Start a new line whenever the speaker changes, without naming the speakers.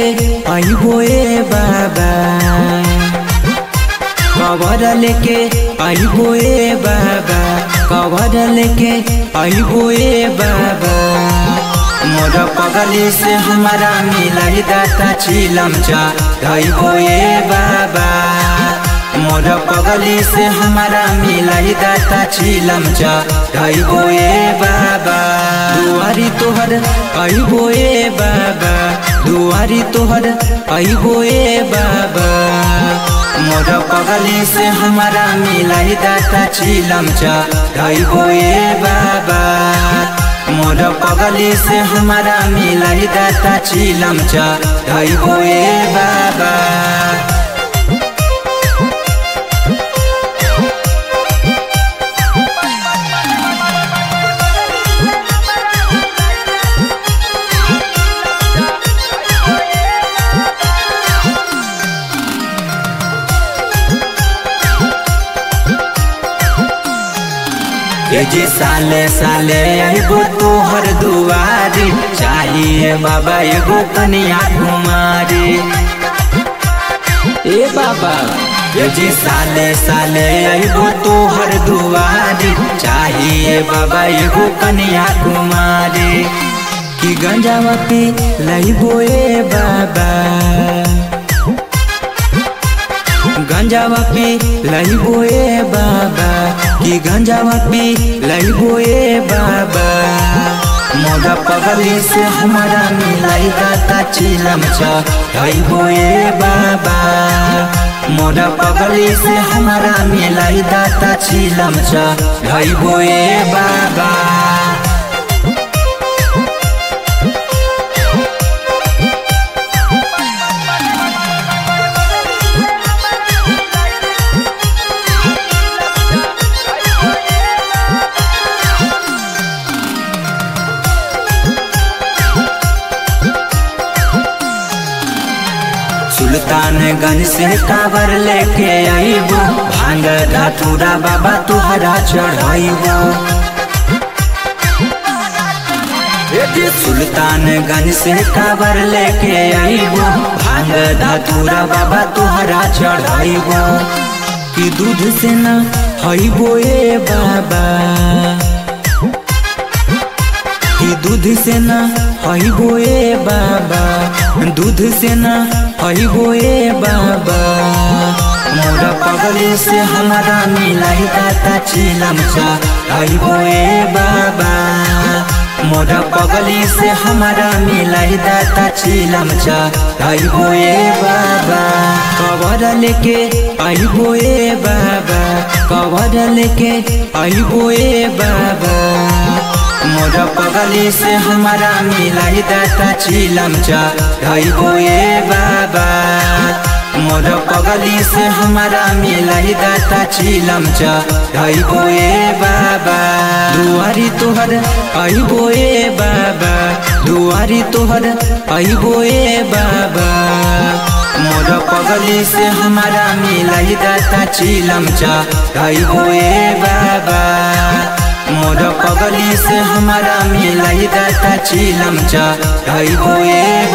लेके आइबो ए बाबा, कवर लेके आइबो ए बाबा, कवर लेके आइबो ए बाबा। मोर पगली से हमारा मिलाई दाता चिलम चढ़ाइबो ए बाबा, मोर पगली से हमारा मिलाई दाता चिलम चढ़ाइबो ए बाबा। दुआरी तोहर आइबो ए बाबा, दुआरी तोहर आइबो ए बाबा। मोर पगली से हमारा मिलाई दाता चिलम चढ़ाइबो ए बाबा, मोर पगली से हमारा मिलाई दाता चिलम चढ़ाइबो ए बाबा। जे साले साले आइबो तोहर दुआरी, चाहिए बाबा एगो कन्या कुमारी। ए बाबा जे साले साले आइबो तोहर दुआरी, चाहिए बाबा एगो कन्या कुमारी। कि गंजावा पी लाइबो ए बाबा, गंजावा पी लाइबो ए बाबा, कि गंजावा पी लाइबो ए बाबा। मोर पगली से हमारा मिलाई दाता चिलम चढ़ाइबो ए बाबा, मोर पगली से हमारा मिलाई दाता चिलम चढ़ाइबो ए बाबा। सुल्तानगंज से कावर लेके आइबो, भांग धतूरा बाबा तुहरा चढ़ाइबो। सुल्तानगंज से कावर लेके आइबो, भांग धतूरा बाबा तुहरा चढ़ाइबो। कि दूध से न हइबो ए बाबा, कि दूध से न हइबो ए बाबा, दूध से न हइबो ए बाबा। मोर पगली से हमारा मिलाई दाता चिलम चढ़ाइबो ए बाबा, मोर पगली से हमारा मिलाई दाता चिलम चढ़ाइबो ए बाबा। कवर लेके आइबो ए बाबा, कवर लेके आइबो ए बाबा। मोर पगली से हमारा मिलाई दाता चिलम चढ़ाइबो ए बाबा, मोर पगली से हमारा मिलाई दाता चिलम चढ़ाइबो ए बाबा। दुआरी तोहर आइबो ए बाबा, दुआरी तोहर आइबो ए बाबा। मोर पगली से हमारा मिलाई दाता चिलम चढ़ाइबो ए बाबा, मोर पगली से हमारा मिलाई दाता चिलम चढ़ाइबो ए